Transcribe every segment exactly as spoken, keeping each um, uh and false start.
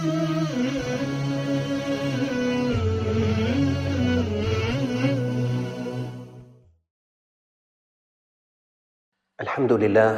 الحمد لله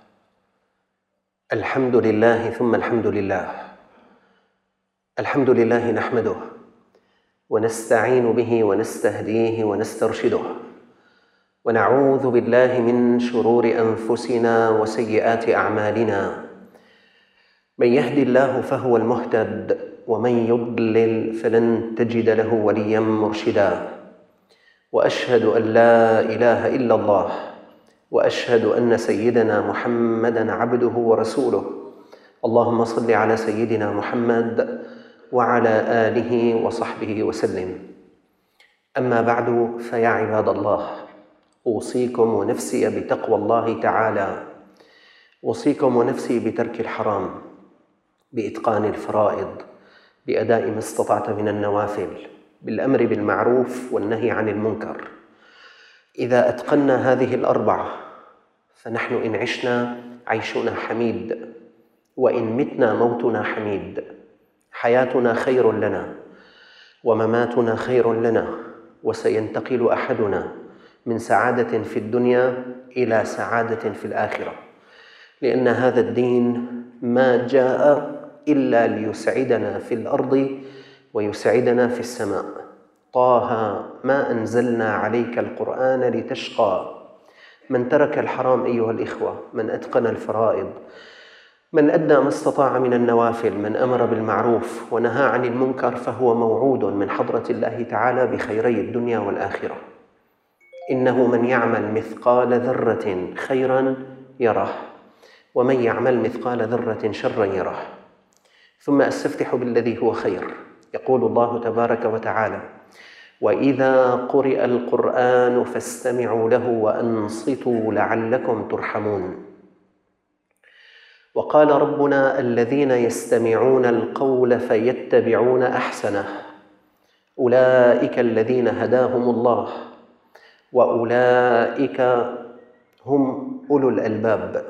الحمد لله ثم الحمد لله الحمد لله نحمده ونستعين به ونستهديه ونسترشده ونعوذ بالله من شرور أنفسنا وسيئات أعمالنا. من يهد الله فهو المهتد ومن يضلل فلن تجد له وليا مرشدا. وأشهد أن لا إله إلا الله وأشهد أن سيدنا محمدًا عبده ورسوله. اللهم صل على سيدنا محمد وعلى آله وصحبه وسلم. أما بعد، فيا عباد الله، أوصيكم ونفسي بتقوى الله تعالى، أوصيكم ونفسي بترك الحرام، بإتقان الفرائض، بأداء ما استطعت من النوافل، بالأمر بالمعروف والنهي عن المنكر. إذا أتقنا هذه الأربعة فنحن إن عشنا عيشنا حميد، وإن متنا موتنا حميد. حياتنا خير لنا ومماتنا خير لنا، وسينتقل أحدنا من سعادة في الدنيا إلى سعادة في الآخرة، لأن هذا الدين ما جاء إلا ليسعدنا في الأرض ويسعدنا في السماء. طه ما أنزلنا عليك القرآن لتشقى. من ترك الحرام أيها الإخوة، من أتقن الفرائض، من أدى ما استطاع من النوافل، من أمر بالمعروف ونهى عن المنكر، فهو موعود من حضرة الله تعالى بخيري الدنيا والآخرة. إنه من يعمل مثقال ذرة خيرا يره، ومن يعمل مثقال ذرة شرا يره. ثم أستفتح بالذي هو خير. يقول الله تبارك وتعالى: وإذا قرئ القرآن فاستمعوا له وأنصتوا لعلكم ترحمون. وقال ربنا: الذين يستمعون القول فيتبعون أحسنه أولئك الذين هداهم الله وأولئك هم أولو الألباب.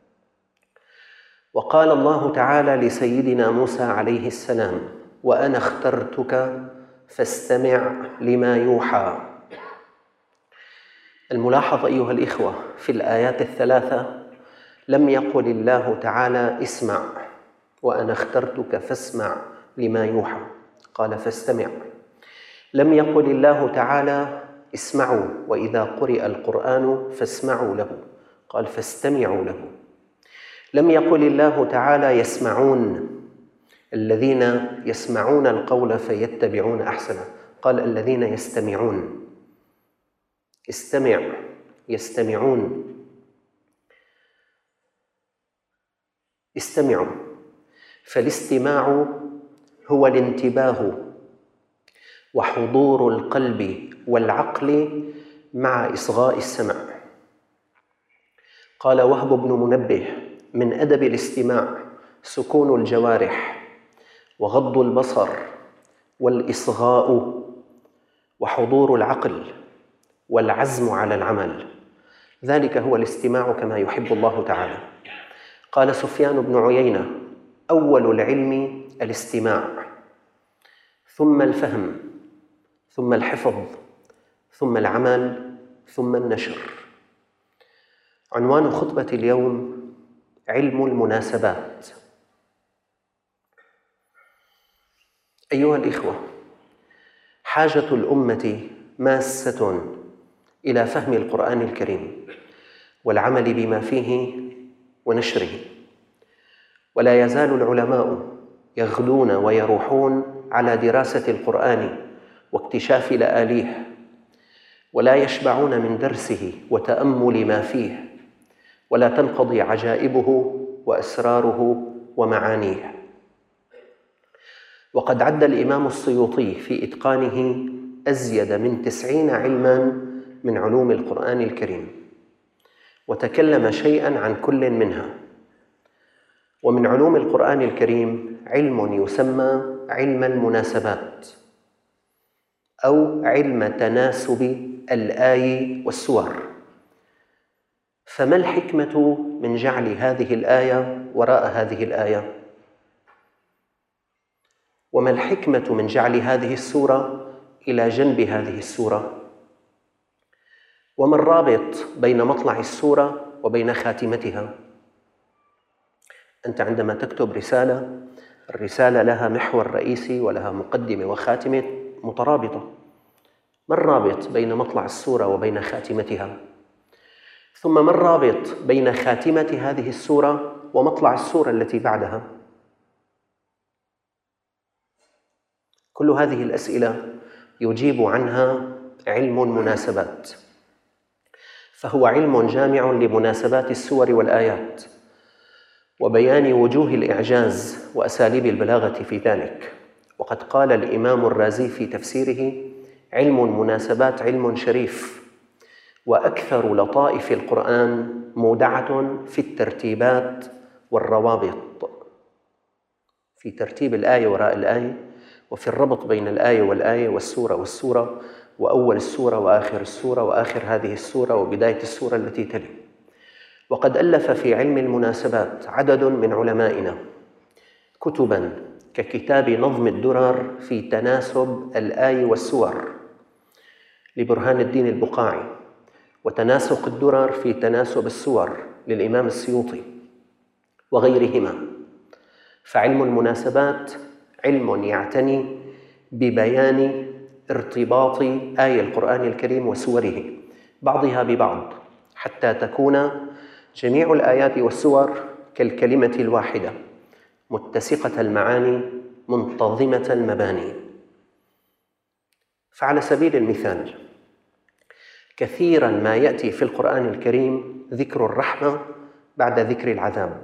وقال الله تعالى لسيدنا موسى عليه السلام: وأنا اخترتك فاستمع لما يوحى. الملاحظ أيها الإخوة في الآيات الثلاثة، لم يقل الله تعالى اسمع وأنا اخترتك فاسمع لما يوحى، قال فاستمع. لم يقل الله تعالى اسمعوا وإذا قرئ القرآن فاسمعوا له، قال فاستمعوا له. لم يقل الله تعالى يسمعون، الذين يسمعون القول فيتبعون أحسنه، قال الذين يستمعون. استمع، يستمعون، استمعوا. فالاستماع هو الانتباه وحضور القلب والعقل مع إصغاء السمع. قال وهب بن منبه: من أدب الاستماع سكون الجوارح وغض البصر والإصغاء وحضور العقل والعزم على العمل، ذلك هو الاستماع كما يحب الله تعالى. قال سفيان بن عيينة: أول العلم الاستماع، ثم الفهم، ثم الحفظ، ثم العمل، ثم النشر. عنوان خطبة اليوم: علم المناسبات. أيها الإخوة، حاجة الأمة ماسة إلى فهم القرآن الكريم والعمل بما فيه ونشره، ولا يزال العلماء يغدون ويروحون على دراسة القرآن واكتشاف لآليه، ولا يشبعون من درسه وتأمل ما فيه، ولا تنقضي عجائبه وأسراره ومعانيه. وقد عد الإمام السيوطي في إتقانه أزيد من تسعين علماً من علوم القرآن الكريم، وتكلم شيئاً عن كل منها. ومن علوم القرآن الكريم علم يسمى علم المناسبات، أو علم تناسب الآي والسور. فما الحكمة من جعل هذه الآية وراء هذه الآية؟ وما الحكمة من جعل هذه السورة إلى جنب هذه السورة؟ وما الرابط بين مطلع السورة وبين خاتمتها؟ أنت عندما تكتب رسالة، الرسالة لها محور رئيسي ولها مقدمة وخاتمة مترابطة. ما الرابط بين مطلع السورة وبين خاتمتها؟ ثم ما الرابط بين خاتمة هذه السورة ومطلع السورة التي بعدها؟ كل هذه الأسئلة يجيب عنها علم مناسبات، فهو علم جامع لمناسبات السور والآيات وبيان وجوه الإعجاز وأساليب البلاغة في ذلك. وقد قال الإمام الرازي في تفسيره: علم المناسبات علم شريف، وأكثر لطائف القرآن مودعة في الترتيبات والروابط، في ترتيب الآية وراء الآية، وفي الربط بين الآية والآية والسورة والسورة، وأول السورة وآخر السورة وآخر هذه السورة وبداية السورة التي تلي. وقد ألف في علم المناسبات عدد من علمائنا كتباً ككتاب نظم الدرر في تناسب الآي والسور لبرهان الدين البقاعي، وتناسق الدرر في تناسب السور للإمام السيوطي وغيرهما. فعلم المناسبات علم يعتني ببيان ارتباط آي القرآن الكريم وسوره بعضها ببعض، حتى تكون جميع الآيات والسور كالكلمة الواحدة، متسقة المعاني، منتظمة المباني. فعلى سبيل المثال، كثيراً ما يأتي في القرآن الكريم ذكر الرحمة بعد ذكر العذاب،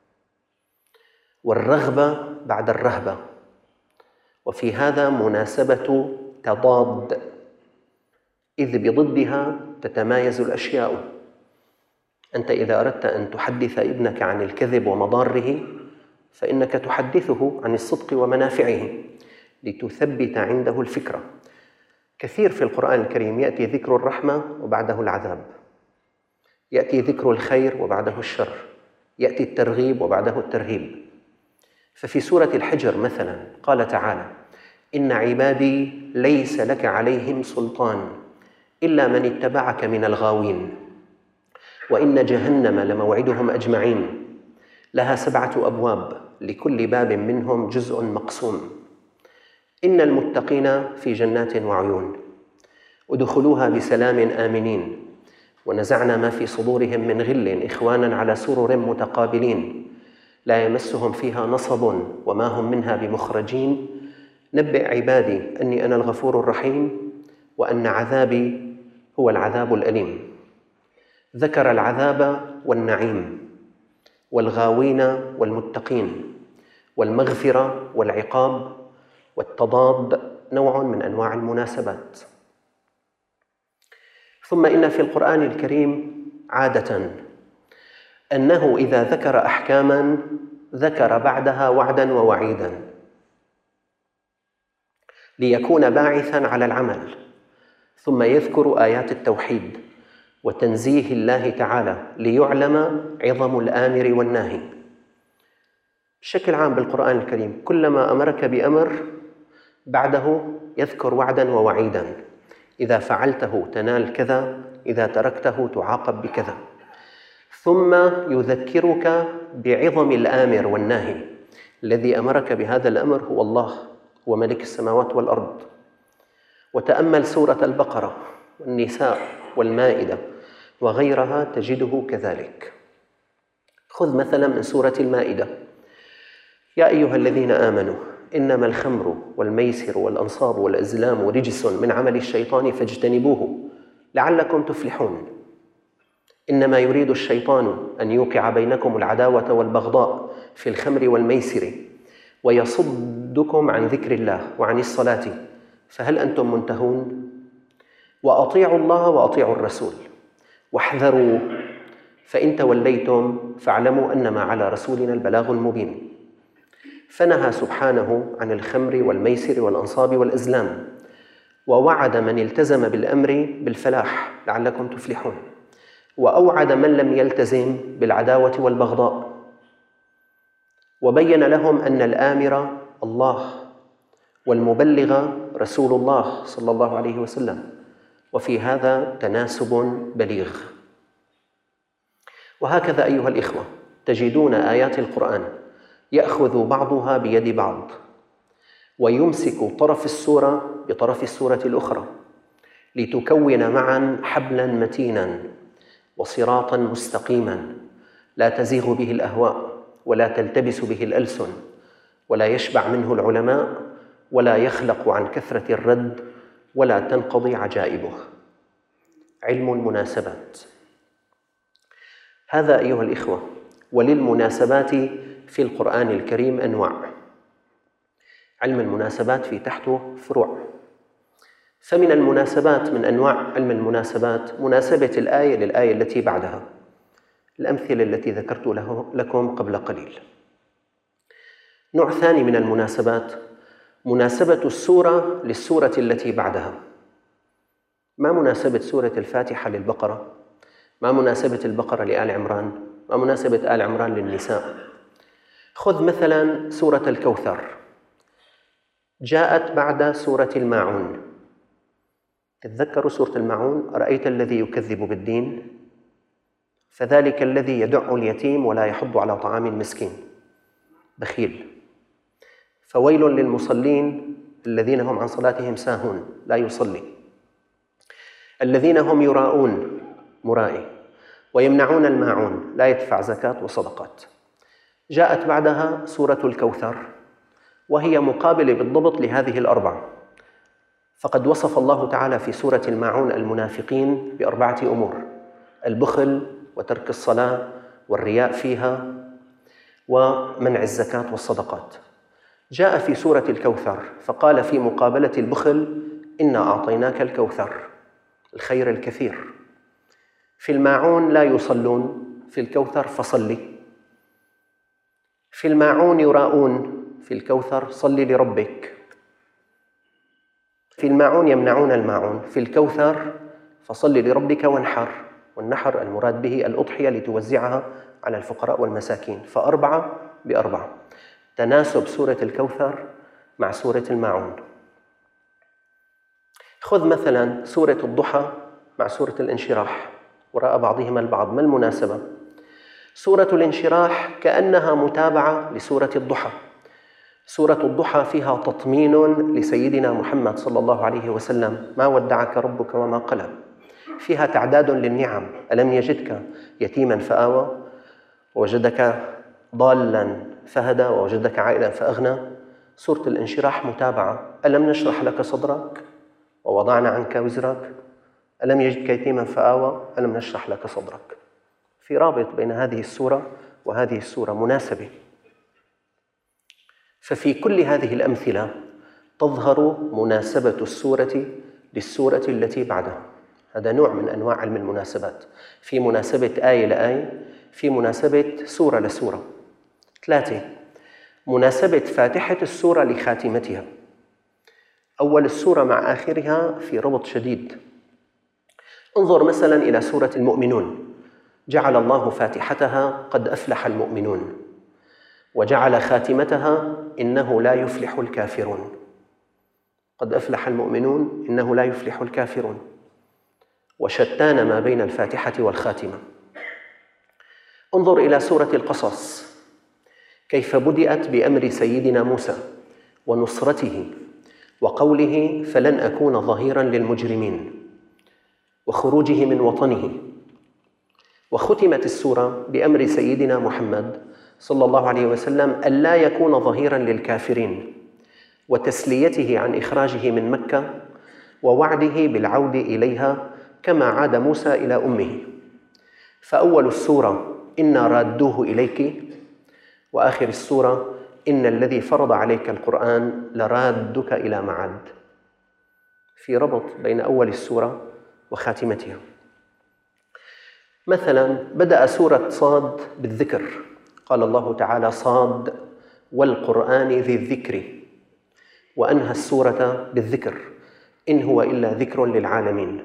والرغبة بعد الرهبة، وفي هذا مناسبة تضاد، إذ بضدها تتمايز الأشياء. أنت إذا أردت أن تحدث ابنك عن الكذب ومضاره، فإنك تحدثه عن الصدق ومنافعه لتثبت عنده الفكرة. كثير في القرآن الكريم يأتي ذكر الرحمة وبعده العذاب، يأتي ذكر الخير وبعده الشر، يأتي الترغيب وبعده الترهيب. ففي سورة الحجر مثلا قال تعالى: إن عبادي ليس لك عليهم سلطان إلا من اتبعك من الغاوين وإن جهنم لموعدهم أجمعين لها سبعة أبواب لكل باب منهم جزء مقسوم إن المتقين في جنات وعيون ادخلوها بسلام آمنين ونزعنا ما في صدورهم من غل إخوانا على سرر متقابلين لا يمسهم فيها نصب وما هم منها بمخرجين نبئ عبادي أني أنا الغفور الرحيم وأن عذابي هو العذاب الأليم. ذكر العذاب والنعيم والغاوين والمتقين والمغفرة والعقاب، والتضاد نوع من أنواع المناسبات. ثم إن في القرآن الكريم عادة أنه إذا ذكر أحكاماً ذكر بعدها وعداً ووعيداً ليكون باعثاً على العمل، ثم يذكر آيات التوحيد وتنزيه الله تعالى ليعلم عظم الآمر والناهي. بشكل عام بالقرآن الكريم كلما أمرك بأمر بعده يذكر وعداً ووعيداً: إذا فعلته تنال كذا، إذا تركته تعاقب بكذا. ثم يذكرك بعظم الآمر والناهي. الذي أمرك بهذا الأمر هو الله، هو ملك السماوات والأرض. وتأمل سورة البقرة والنساء والمائدة وغيرها تجده كذلك. خذ مثلا من سورة المائدة: يا أيها الذين آمنوا إنما الخمر والميسر والأنصاب والأزلام رجس من عمل الشيطان فاجتنبوه لعلكم تفلحون. إنما يريد الشيطان أن يوقع بينكم العداوة والبغضاء في الخمر والميسر ويصدكم عن ذكر الله وعن الصلاة فهل أنتم منتهون؟ وأطيعوا الله وأطيعوا الرسول واحذروا فإن توليتم فاعلموا أنما على رسولنا البلاغ المبين. فنهى سبحانه عن الخمر والميسر والأنصاب والأزلام، ووعد من التزم بالأمر بالفلاح لعلكم تفلحون، وأوعد من لم يلتزم بالعداوة والبغضاء، وبين لهم أن الآمر الله والمبلغ رسول الله صلى الله عليه وسلم، وفي هذا تناسب بليغ. وهكذا أيها الإخوة تجدون آيات القرآن يأخذ بعضها بيد بعض، ويمسك طرف السورة بطرف السورة الأخرى، لتكون معا حبلا متينا وصراطا مستقيما لا تزيغ به الأهواء ولا تلتبس به الألسن ولا يشبع منه العلماء ولا يخلق عن كثرة الرد ولا تنقضي عجائبه. علم المناسبات. هذا أيها الإخوة. وللمناسبات في القرآن الكريم أنواع. علم المناسبات في تحته فروع. فمن المناسبات، من أنواع علم المناسبات، مناسبة الآية للآية التي بعدها، الأمثلة التي ذكرت له لكم قبل قليل. نوع ثاني من المناسبات مناسبة السورة للسورة التي بعدها. ما مناسبة سورة الفاتحة للبقرة؟ ما مناسبة البقرة لآل عمران؟ ما مناسبة آل عمران للنساء؟ خذ مثلا سورة الكوثر، جاءت بعد سورة الماعون. تتذكروا سورة الماعون؟ أرأيت الذي يكذب بالدين فذلك الذي يدع اليتيم ولا يحض على طعام المسكين، بخيل. فويل للمصلين الذين هم عن صلاتهم ساهون، لا يصلي. الذين هم يراءون، مرائي. ويمنعون الماعون، لا يدفع زكاة وصدقات. جاءت بعدها سورة الكوثر، وهي مقابلة بالضبط لهذه الأربعة. فقد وصف الله تعالى في سورة الماعون المنافقين بأربعة أمور: البخل وترك الصلاة والرياء فيها ومنع الزكاة والصدقات. جاء في سورة الكوثر فقال في مقابلة البخل: إنا أعطيناك الكوثر، الخير الكثير. في الماعون لا يصلون، في الكوثر فصلي. في الماعون يراءون، في الكوثر صل لربك. في الماعون يمنعون الماعون، في الكوثر فصل لربك وانحر. والنحر المراد به الأضحية لتوزعها على الفقراء والمساكين. فأربعة بأربعة، تناسب سورة الكوثر مع سورة الماعون. خذ مثلا سورة الضحى مع سورة الانشراح، وراء بعضهما البعض. ما المناسبة؟ سورة الانشراح كأنها متابعة لسورة الضحى. سورة الضحى فيها تطمين لسيدنا محمد صلى الله عليه وسلم: ما ودعك ربك وما قلى. فيها تعداد للنعم: ألم يجدك يتيما فآوى، ووجدك ضالا فهدى، ووجدك عائلا فأغنى. سورة الانشراح متابعة: ألم نشرح لك صدرك ووضعنا عنك وزرك. ألم يجدك يتيما فآوى، ألم نشرح لك صدرك. في رابط بين هذه السورة وهذه السورة، مناسبة. ففي كل هذه الأمثلة تظهر مناسبة السورة للسورة التي بعدها. هذا نوع من أنواع علم المناسبات، في مناسبة آية لآية، في مناسبة سورة لسورة. ثلاثة، مناسبة فاتحة السورة لخاتمتها. أول السورة مع آخرها في ربط شديد. انظر مثلا إلى سورة المؤمنون، جعل الله فاتحتها قد أفلح المؤمنون، وجعل خاتمتها إنه لا يفلح الكافرون. قد أفلح المؤمنون، إنه لا يفلح الكافرون. وشتان ما بين الفاتحة والخاتمة. انظر إلى سورة القصص، كيف بدأت بأمر سيدنا موسى ونصرته وقوله: فلن أكون ظهيرا للمجرمين، وخروجه من وطنه. وختمت السورة بأمر سيدنا محمد صلى الله عليه وسلم ألا يكون ظهيرا للكافرين، وتسليته عن إخراجه من مكة، ووعده بالعودة إليها كما عاد موسى إلى أمه. فأول السورة: إنا رادوه إليك، وآخر السورة: إن الذي فرض عليك القرآن لرادك إلى معاد. في ربط بين أول السورة وخاتمتها. مثلا بدأ سورة صاد بالذكر، قال الله تعالى: صاد والقرآن ذي الذكر. وأنهى السورة بالذكر: إن هو إلا ذكر للعالمين.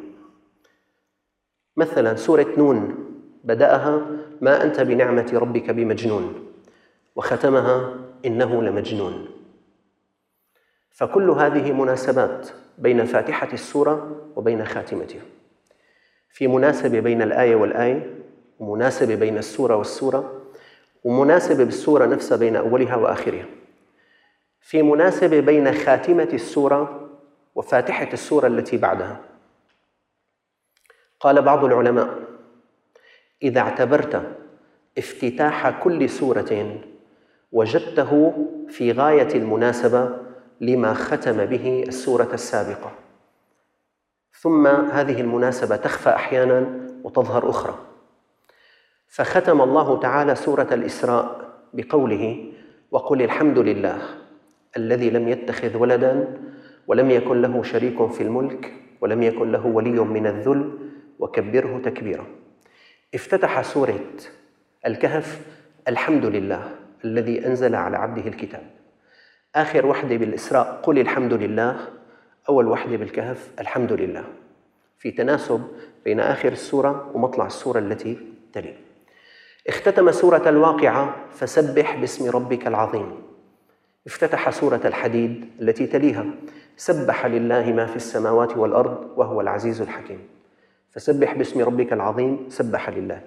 مثلا سورة نون بدأها: ما أنت بنعمة ربك بمجنون، وختمها: إنه لمجنون. فكل هذه مناسبات بين فاتحة السورة وبين خاتمتها. في مناسبة بين الآية والآية، ومناسبة بين السورة والسورة، ومناسبة بالسورة نفسها بين أولها وآخرها. في مناسبة بين خاتمة السورة وفاتحة السورة التي بعدها. قال بعض العلماء: إذا اعتبرت افتتاح كل سورة وجدته في غاية المناسبة لما ختم به السورة السابقة، ثم هذه المناسبة تخفى أحياناً وتظهر أخرى. فختم الله تعالى سورة الإسراء بقوله: وقل الحمد لله الذي لم يتخذ ولداً ولم يكن له شريك في الملك ولم يكن له ولي من الذل وكبره تكبيرا. افتتح سورة الكهف: الحمد لله الذي أنزل على عبده الكتاب. آخر وحدة بالإسراء قل الحمد لله، أول وحدة بالكهف الحمد لله، في تناسب بين آخر السورة ومطلع السورة التي تلي. اختتم سورة الواقعة: فسبح باسم ربك العظيم. افتتح سورة الحديد التي تليها: سبح لله ما في السماوات والأرض وهو العزيز الحكيم. فسبح باسم ربك العظيم، سبح لله.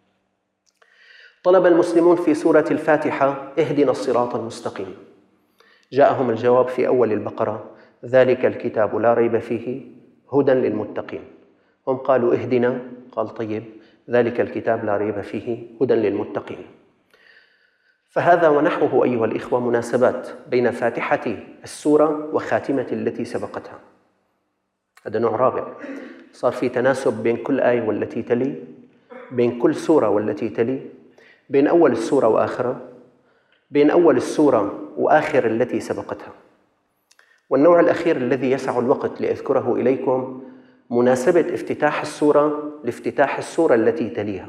طلب المسلمون في سورة الفاتحة: اهدنا الصراط المستقيم. جاءهم الجواب في أول البقرة: ذلك الكتاب لا ريب فيه هدى للمتقين. هم قالوا اهدنا، قال طيب ذلك الكتاب لا ريب فيه هدى للمتقين. فهذا ونحوه أيها الإخوة مناسبات بين فاتحة السورة وخاتمة التي سبقتها. هذا نوع رابع، صار في تناسب بين كل آية والتي تلي، بين كل سورة والتي تلي، بين أول السورة وآخرها، بين أول السورة وآخر التي سبقتها. والنوع الأخير الذي يسع الوقت لأذكره إليكم مناسبة افتتاح السورة لافتتاح السورة التي تليها.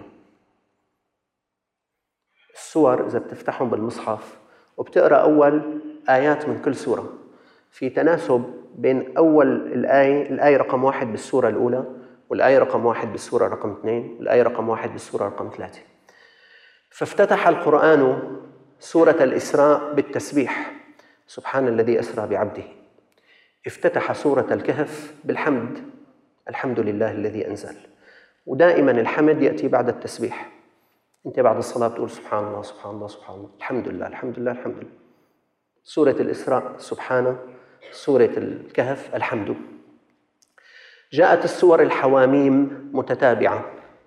السور إذا بتفتحهم بالمصحف وبتقرأ أول آيات من كل سورة، في تناسب بين أول الآية الآية رقم واحد بالسورة الأولى، والآية رقم واحد بالسورة رقم اثنين، والآية رقم واحد بالسورة رقم ثلاثة. فافتتح القرآن سورة الإسراء بالتسبيح: سبحان الذي أسرى بعبده. افتتح سورة الكهف بالحمد: الحمد لله الذي أنزل. ودائما الحمد يأتي بعد التسبيح. أنت بعد الصلاة بتقول سبحان الله سبحان الله سبحان الله، الحمد لله الحمد لله الحمد لله. سورة الإسراء سبحانه، سورة الكهف الحمد. جاءت السور الحواميم متتابعة،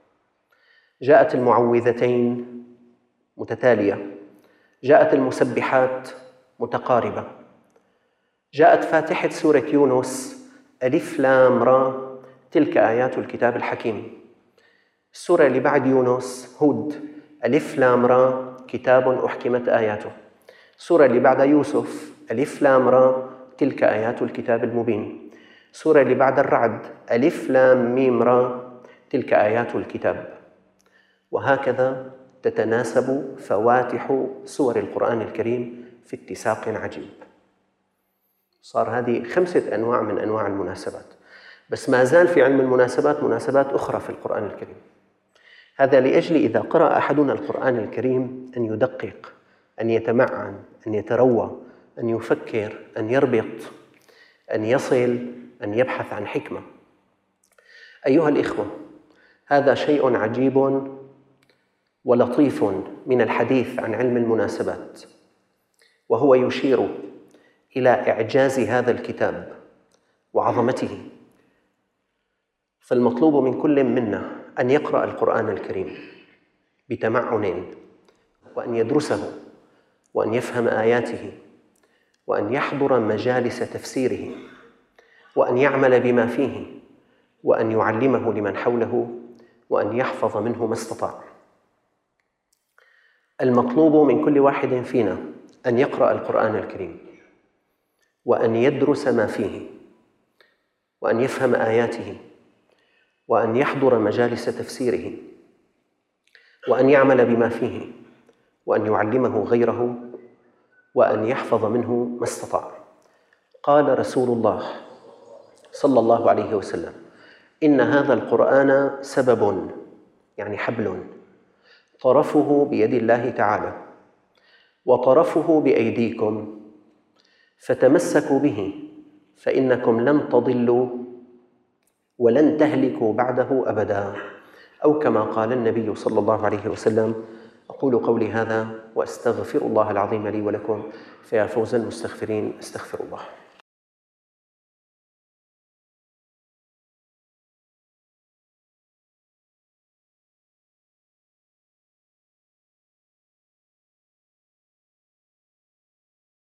جاءت المعوذتين متتالية، جاءت المسبحات متقاربة، جاءت فاتحة سورة يونس: ألف لام را تلك آيات الكتاب الحكيم. السورة اللي بعد يونس هود: ألف لام را كتاب أحكمت آياته. السورة اللي بعد يوسف: ألف لام را تلك آيات الكتاب المبين. السورة اللي بعد الرعد: ألف لام ميم را تلك آيات الكتاب. وهكذا تتناسب فواتح سور القرآن الكريم في اتساق عجيب. صار هذه خمسة أنواع من أنواع المناسبات، بس ما زال في علم المناسبات مناسبات أخرى في القرآن الكريم. هذا لأجل إذا قرأ أحدنا القرآن الكريم أن يدقق، أن يتمعن، أن يتروى، أن يفكر، أن يربط، أن يصل، أن يبحث عن حكمة. أيها الإخوة، هذا شيء عجيب ولطيف من الحديث عن علم المناسبات، وهو يشير إلى إعجاز هذا الكتاب وعظمته. فالمطلوب من كل منا أن يقرأ القرآن الكريم بتمعن، وأن يدرسه، وأن يفهم آياته، وأن يحضر مجالس تفسيره، وأن يعمل بما فيه، وأن يعلمه لمن حوله، وأن يحفظ منه ما استطاع. المطلوب من كل واحد فينا أن يقرأ القرآن الكريم، وأن يدرس ما فيه، وأن يفهم آياته، وأن يحضر مجالس تفسيره، وأن يعمل بما فيه، وأن يعلمه غيره، وأن يحفظ منه ما استطاع. قال رسول الله صلى الله عليه وسلم: إن هذا القرآن سبب، يعني حبل، طرفه بيد الله تعالى وطرفه بأيديكم، فتمسكوا به فإنكم لن تضلوا ولن تهلكوا بعده أبدا، أو كما قال النبي صلى الله عليه وسلم. أقول قولي هذا وأستغفر الله العظيم لي ولكم، فيا فوز المستغفرين استغفر الله.